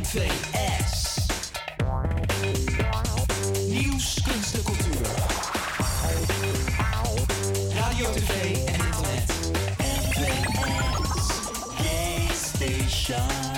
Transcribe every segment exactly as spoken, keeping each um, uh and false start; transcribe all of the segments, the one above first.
twee S. Nieuws, kunst en cultuur. Radio, tv en internet. M twee S. Gay Station.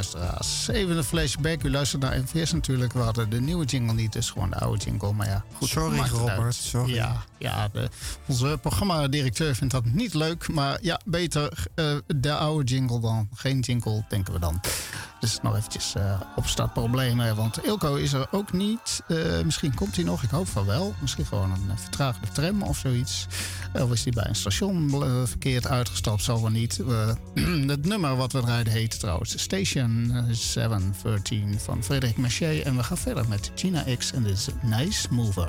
luisteraars. Even een flashback. U luistert naar M V S natuurlijk. We hadden de nieuwe jingle niet, dus gewoon de oude jingle. Maar ja, goed. Sorry, Robert. Sorry. Ja, ja de, onze programmadirecteur vindt dat niet leuk. Maar ja, beter uh, de oude jingle dan geen jingle, denken we dan. Dus nog eventjes uh, opstartproblemen. Want Ilko is er ook niet. Uh, misschien komt hij nog. Ik hoop van wel. Misschien gewoon een uh, vertraagde tram of zoiets. Of is hij bij een station uh, verkeerd uitgestapt? Zal wel niet. Uh, het nummer wat we draaien heet trouwens Station zeven dertien van Frederik Maché. En we gaan verder met Gina X en dit is Nice Mover.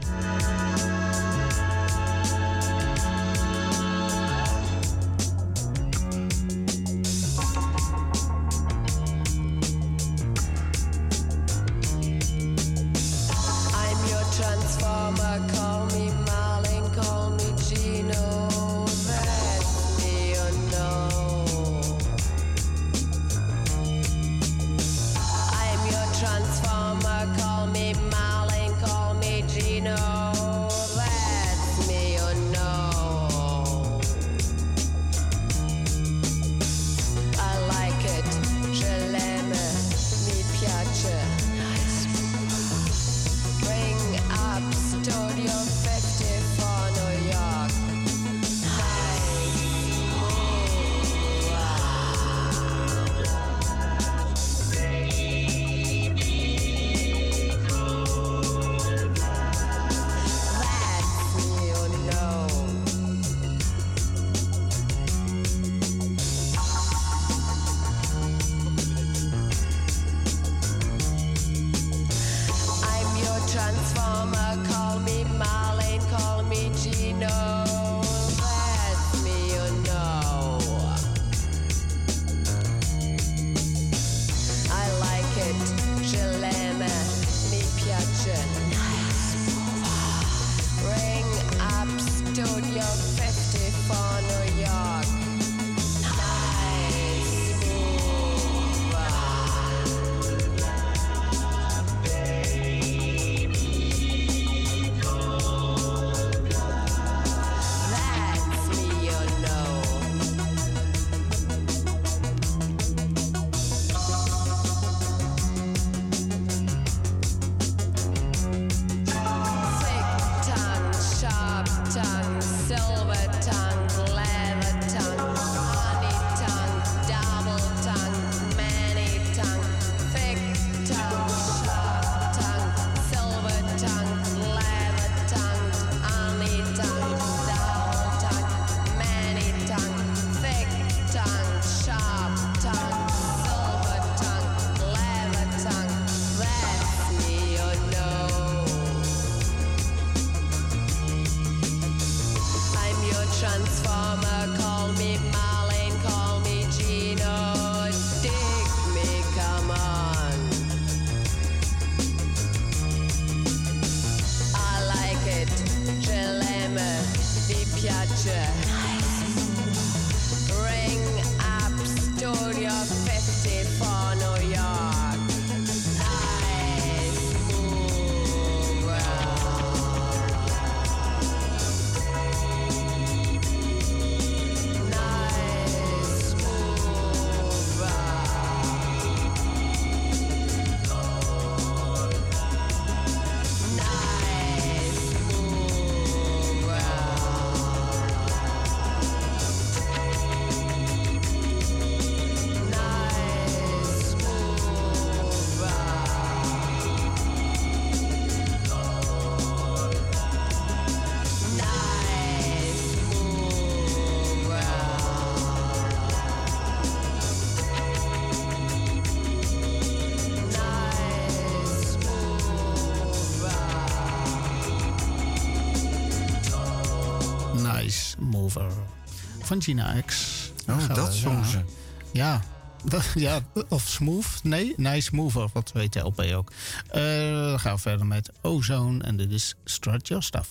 Van Gina X. Oh, dat zong ze. Ja. Ja, of Smooth. Nee, Nice Mover. Wat weet de L P ook. Uh, dan gaan we verder met Ozone. En dit is Strut Your Stuff.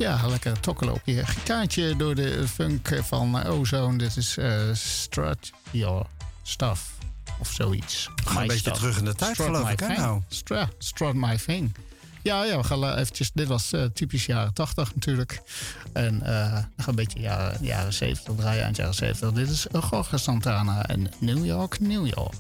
Ja, lekker tokkelen op je gitaartje door de funk van Ozone. Dit is uh, Strut Your Stuff of zoiets. Ga een beetje stuff. Terug in de tijd, Strut geloof ik, hè nou? Strut, strut My Thing. Ja, ja, we gaan eventjes. Dit was uh, typisch jaren tachtig natuurlijk. En uh, nog een beetje jaren, jaren zeventig draaien, eind jaren zeventig. Dit is Jorge Santana en New York, New York.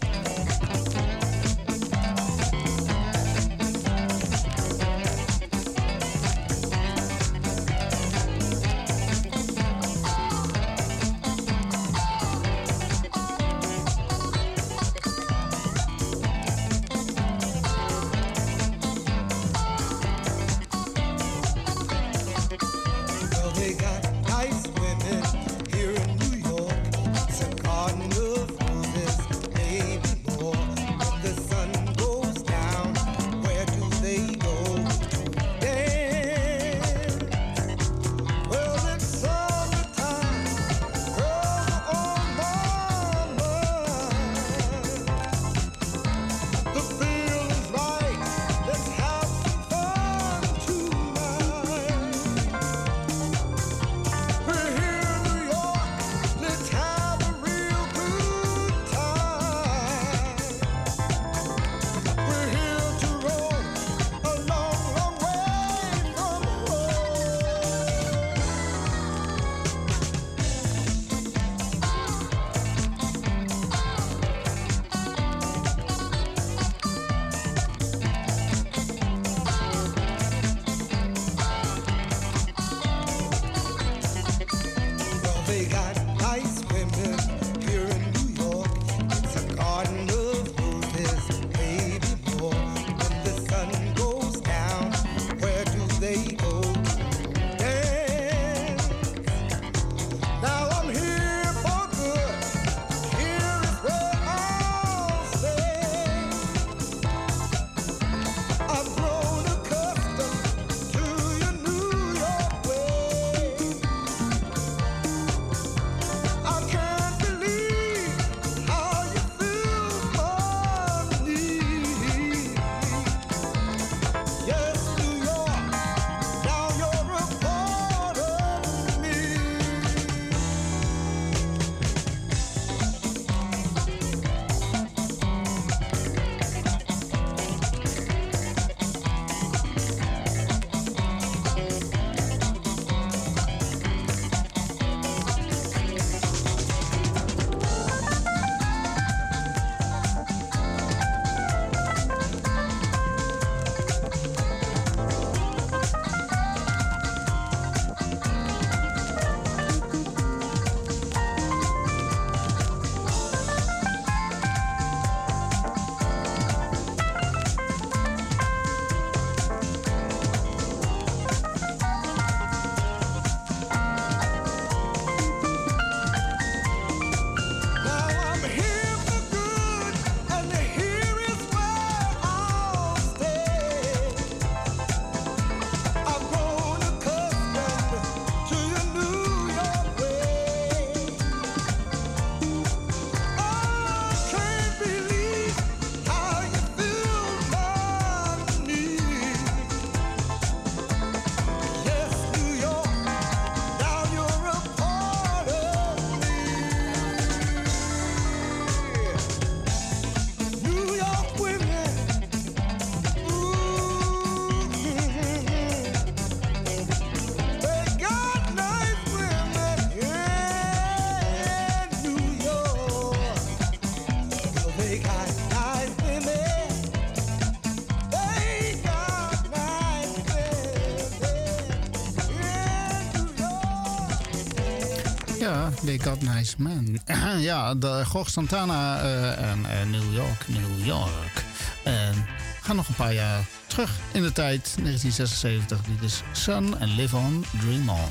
Ja, They Got Nice Men. Ja, de Jorge Santana uh, en uh, New York, New York. En we gaan nog een paar jaar terug in de tijd, negentien zesenzeventig. Dit is Sun and Live On, Dream On.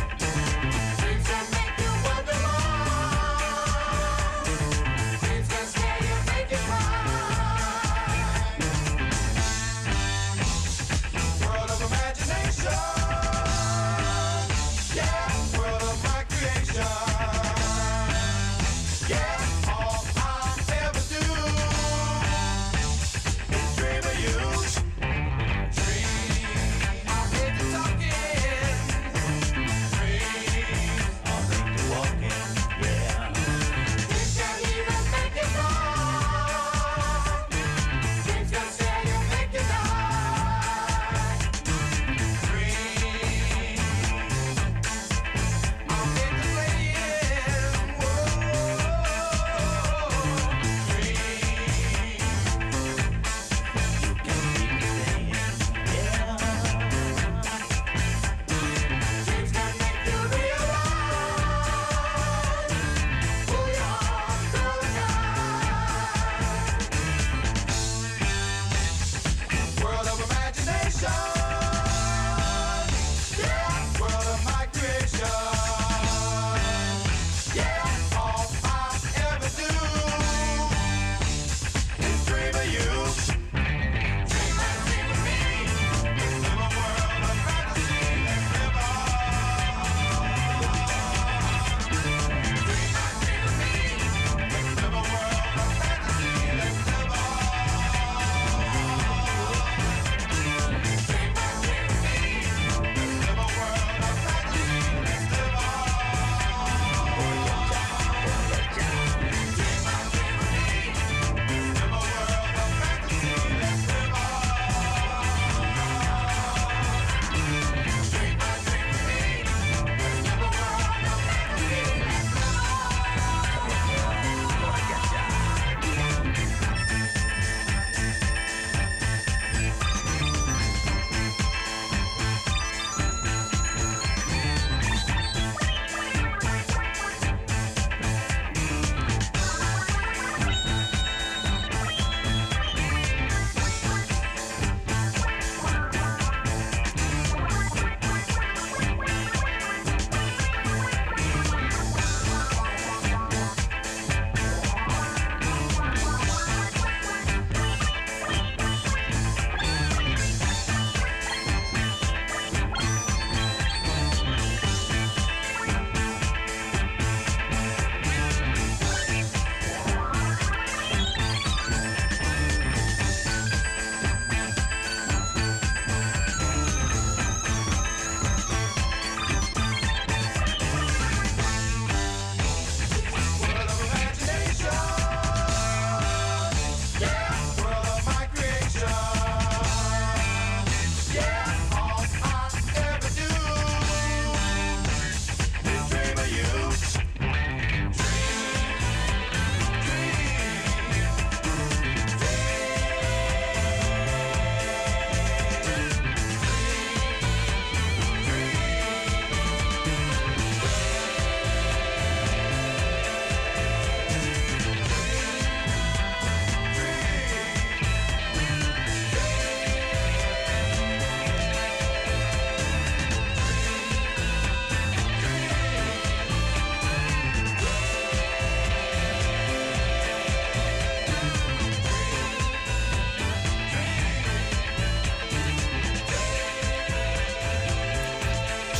Dreams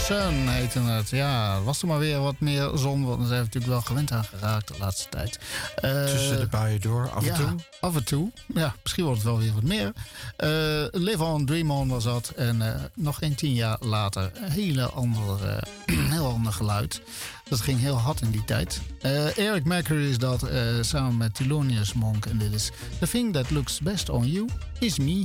Sun heette het. Ja, was er maar weer wat meer zon. Want daar zijn we natuurlijk wel gewend aan geraakt de laatste tijd. Uh, Tussen de buien door, af en ja, toe. af en toe. Ja, misschien wordt het wel weer wat meer. Uh, Live On, Dream On was dat. En uh, nog geen tien jaar later een hele andere, uh, heel ander geluid. Dat ging heel hard in die tijd. Uh, Eric Mercury is dat, uh, samen met Thelonious Monk. En dit is The Thing That Looks Best On You Is Me.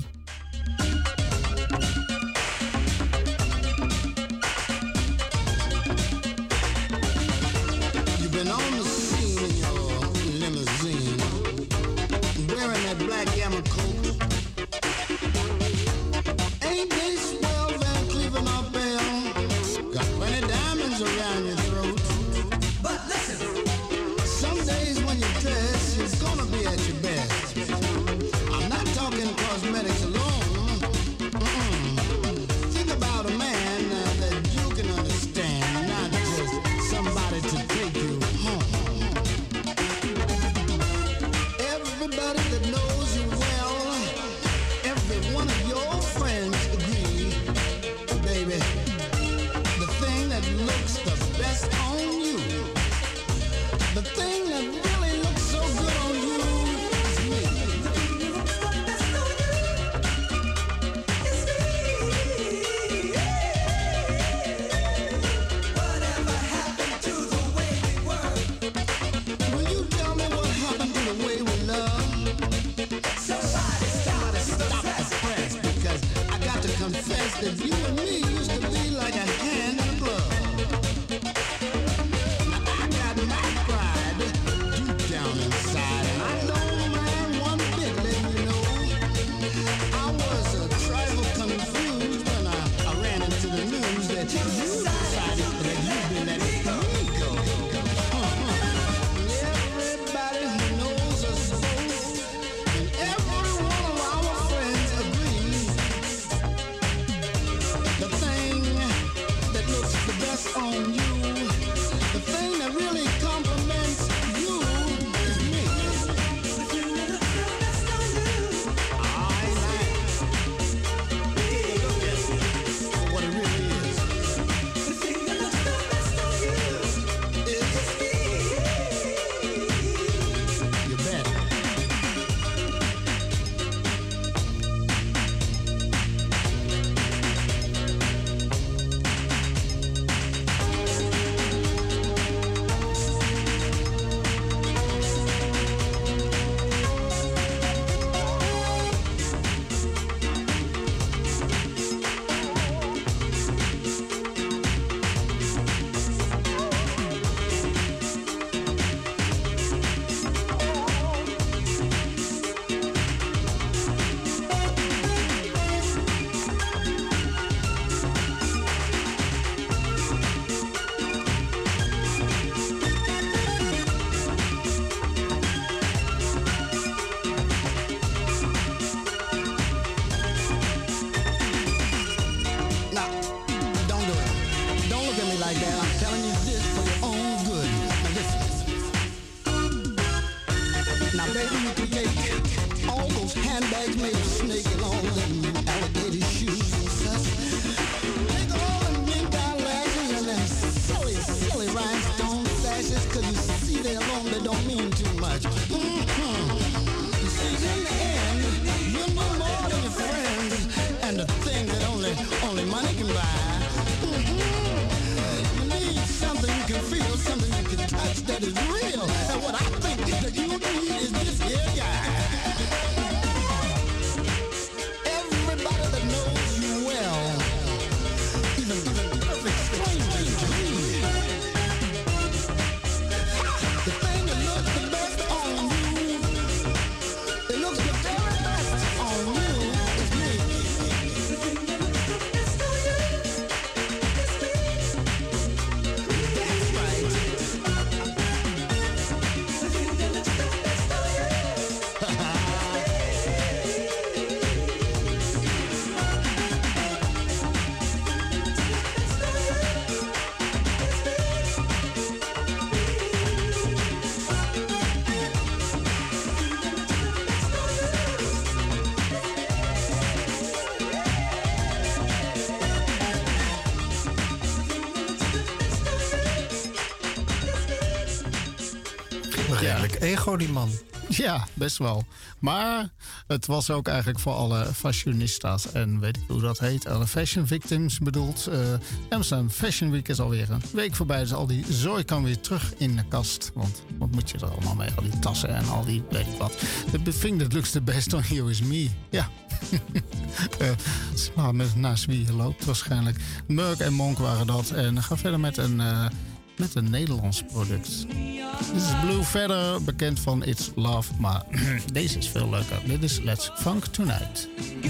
Redelijk ja. ego, die man. Ja, best wel. Maar het was ook eigenlijk voor alle fashionistas en weet ik hoe dat heet, alle fashion victims bedoeld. Uh, Amsterdam Fashion Week is alweer een week voorbij, dus al die zooi kan weer terug in de kast. Want wat moet je er allemaal mee? Al die tassen en al die weet ik wat. The thing that looks the best on you is me. Ja. uh, maar met, naast wie je loopt waarschijnlijk. Merk en Monk waren dat. En ga verder met een... Uh, Met een Nederlands product. Dit is Blue Feather, bekend van It's Love. Maar deze is veel leuker. Dit is Let's Funk Tonight.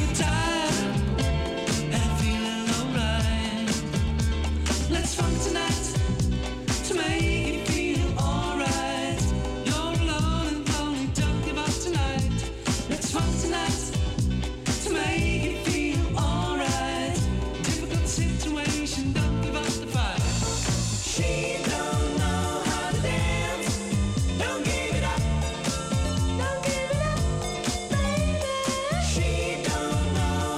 Let's funk tonight to make you feel alright. You're alone and lonely, don't give up tonight. Let's funk tonight to make you feel alright. Difficult situation, don't give up the fight. She don't know how to dance. Don't give it up. Don't give it up, baby. She don't know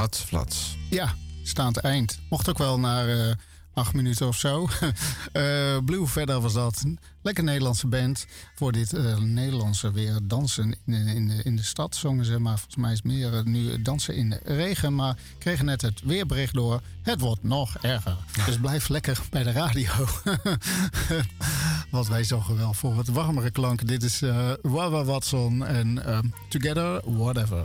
flats, flats. Ja, staand eind. Mocht ook wel naar uh, acht minuten of zo. uh, Blue Feather was dat. Lekker Nederlandse band. Voor dit uh, Nederlandse weer dansen in, in, de, in de stad zongen ze. Maar volgens mij is het meer uh, nu dansen in de regen. Maar kregen net het weerbericht door. Het wordt nog erger. Dus blijf lekker bij de radio. Wat wij zorgen wel voor wat warmere klanken. Dit is uh, Wawa Watson en uh, Together Whatever.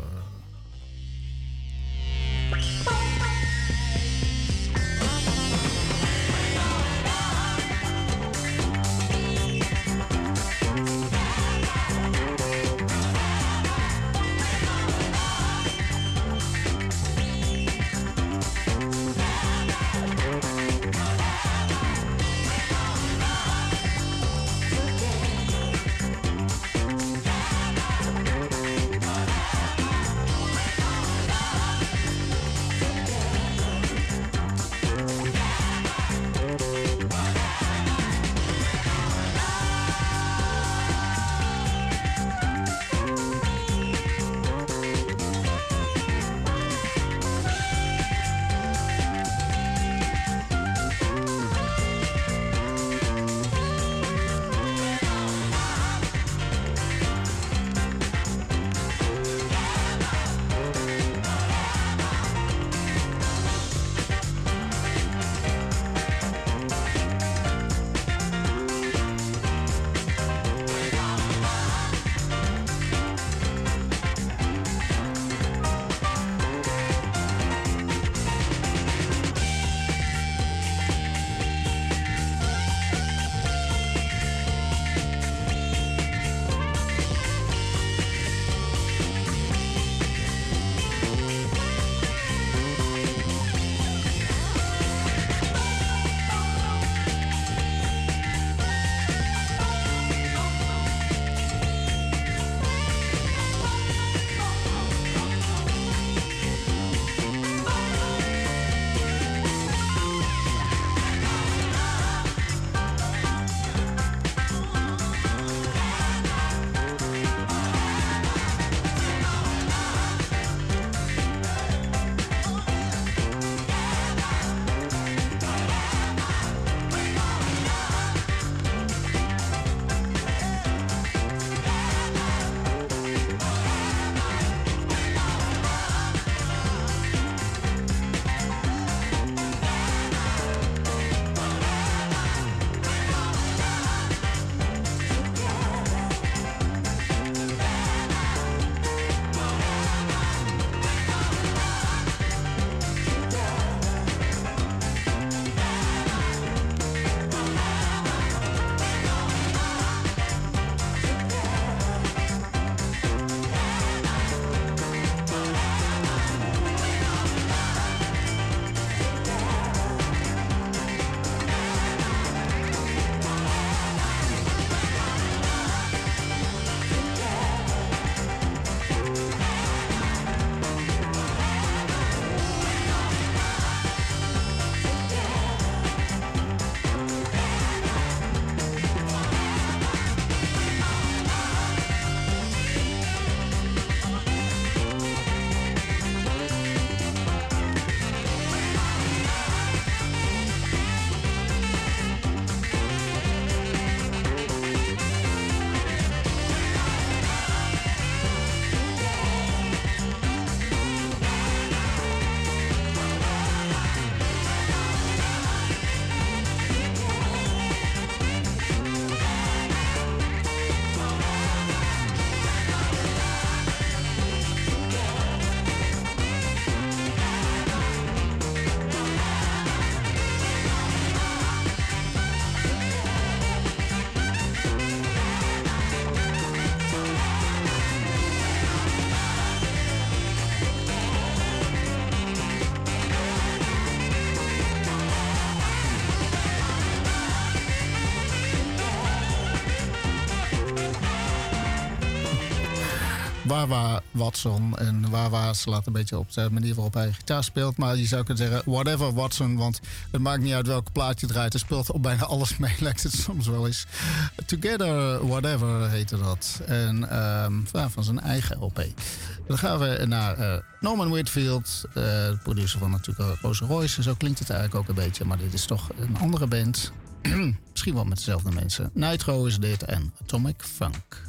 Wawa Watson. En Wawa slaat een beetje op de manier waarop hij gitaar speelt. Maar je zou kunnen zeggen Whatever Watson. Want het maakt niet uit welk plaatje draait. Hij speelt op bijna alles mee, lijkt het soms wel eens. Together Whatever heette dat. En um, van zijn eigen L P. Dan gaan we naar uh, Norman Whitfield. Uh, de producer van natuurlijk Rolls Royce. En zo klinkt het eigenlijk ook een beetje. Maar dit is toch een andere band. Misschien wel met dezelfde mensen. Nitro is dit en Atomic Funk.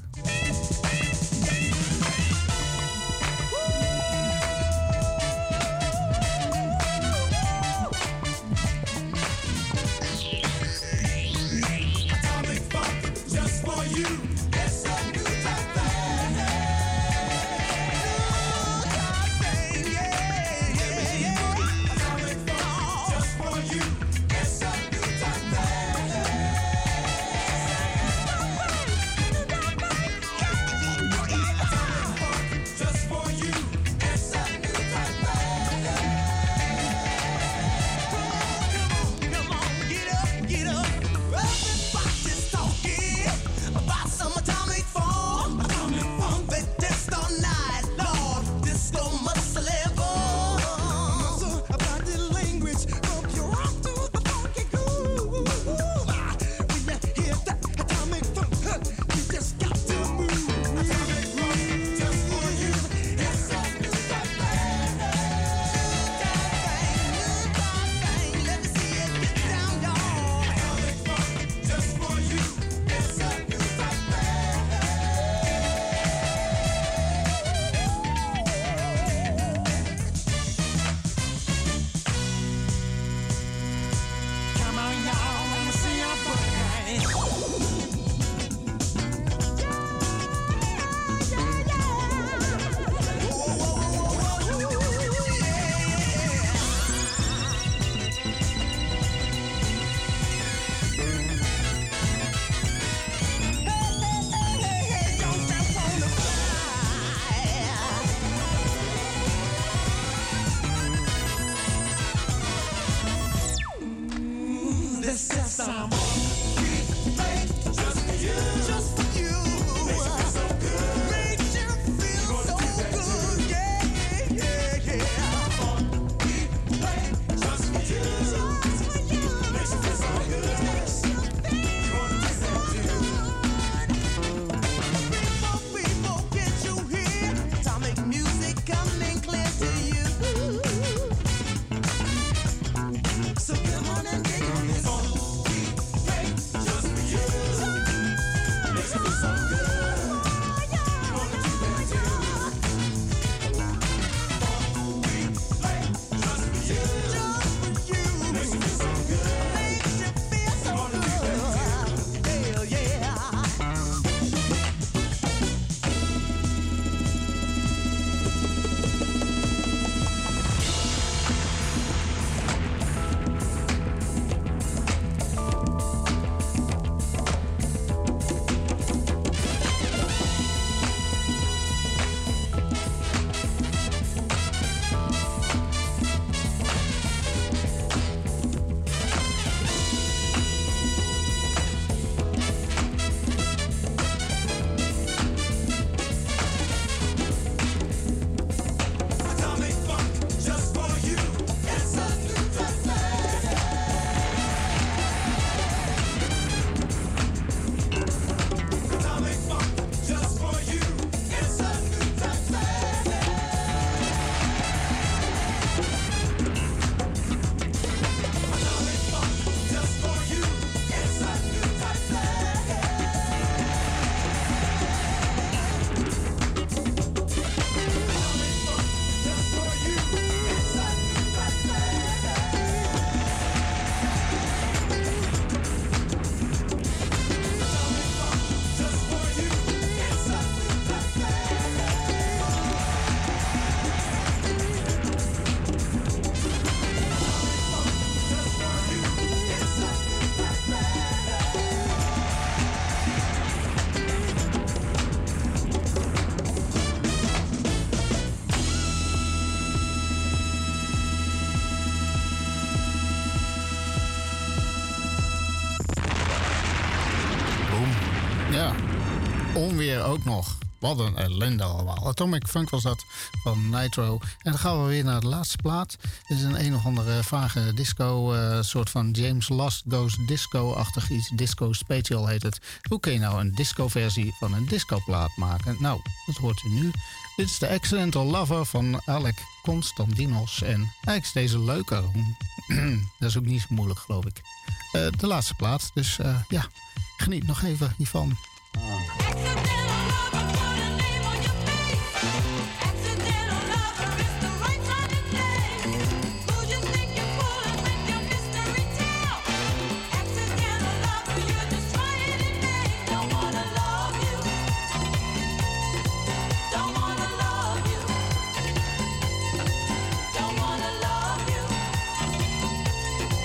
Ja, onweer ook nog. wat een ellende allemaal. Atomic Funk was dat van Nitro. En dan gaan we weer naar de laatste plaat. Dit is een een of andere vage disco, uh, soort van James Last Goes Disco-achtig iets. Disco Spatial heet het. Hoe kun je nou een disco-versie van een discoplaat maken? Nou, dat hoort u nu. Dit is de Accidental Lover van Alec Constantinos. En eigenlijk is deze leuker. Dat is ook niet zo moeilijk, geloof ik. Uh, de laatste plaat. Dus uh, ja, geniet nog even hiervan.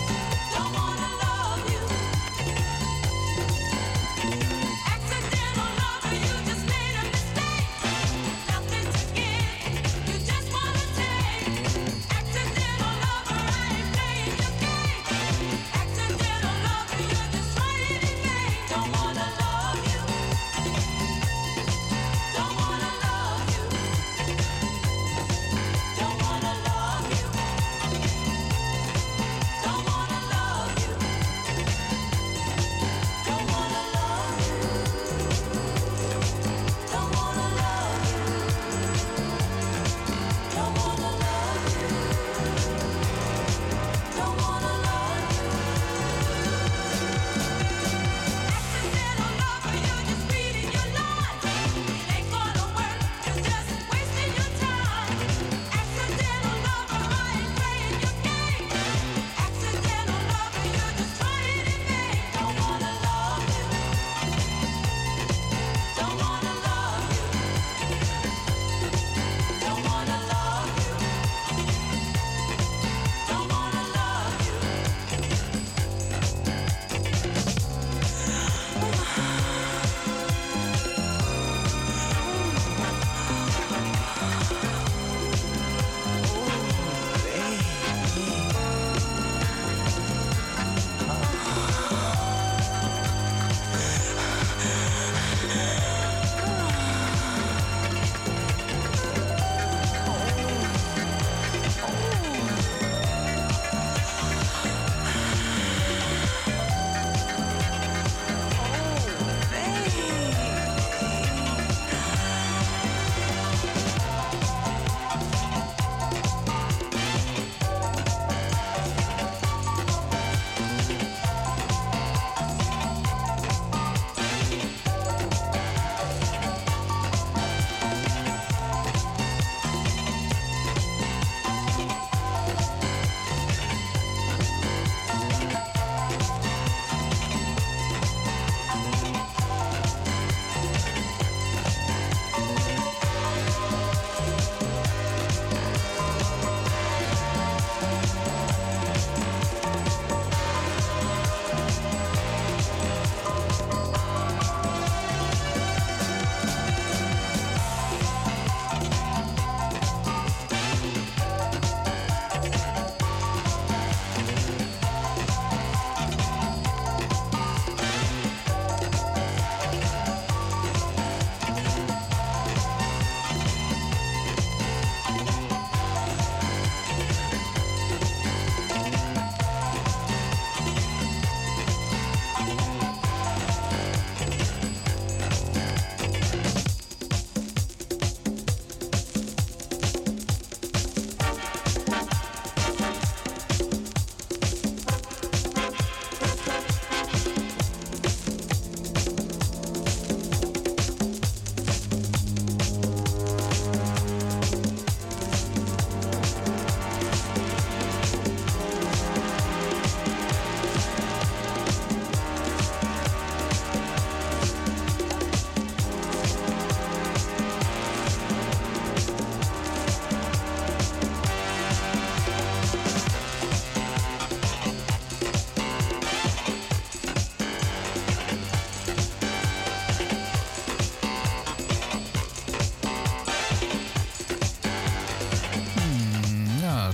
Accidental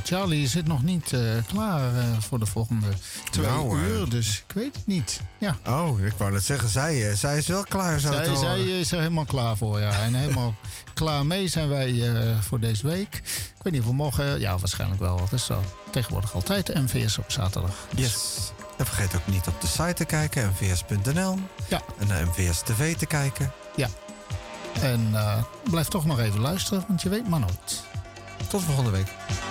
Charlie zit nog niet uh, klaar uh, voor de volgende twee nou, uur, uh, dus ik weet het niet. Ja. Oh, ik wou net zeggen, zij, uh, zij is wel klaar. Zou zij, zij is er helemaal klaar voor, ja. En helemaal klaar mee zijn wij uh, voor deze week. Ik weet niet of we mogen, ja, waarschijnlijk wel. Het is zo tegenwoordig altijd M V S op zaterdag. Dus. Yes. En vergeet ook niet op de site te kijken, m v s punt n l. Ja. En naar M V S T V te kijken. Ja. En uh, blijf toch nog even luisteren, want je weet maar nooit. Tot volgende week.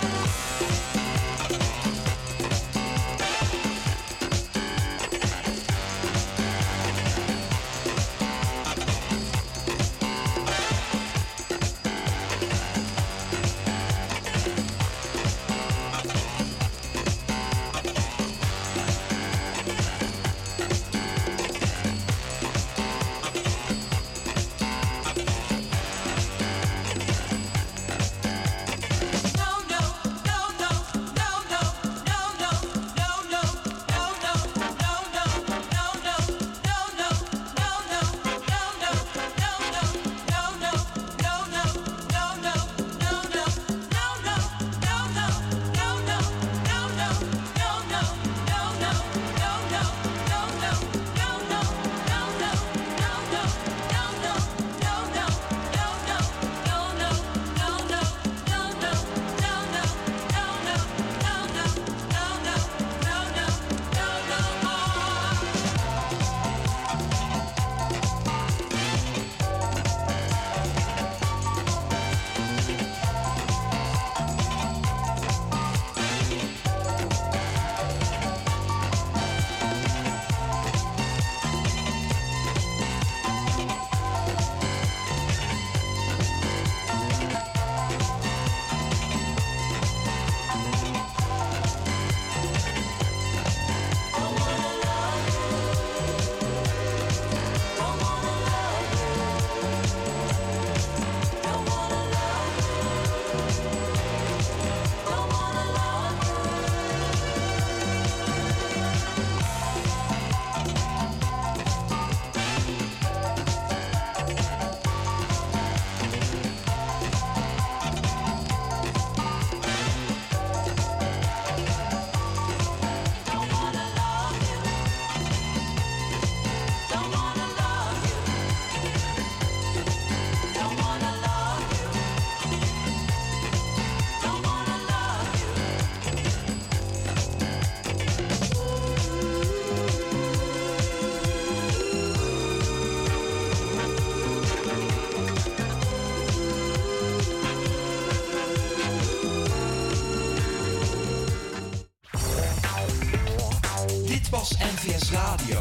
M V S Radio.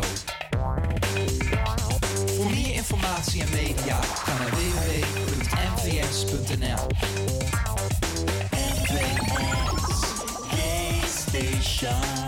Voor meer informatie en media ga naar w w w punt m v s punt n l. M V S Gay Station.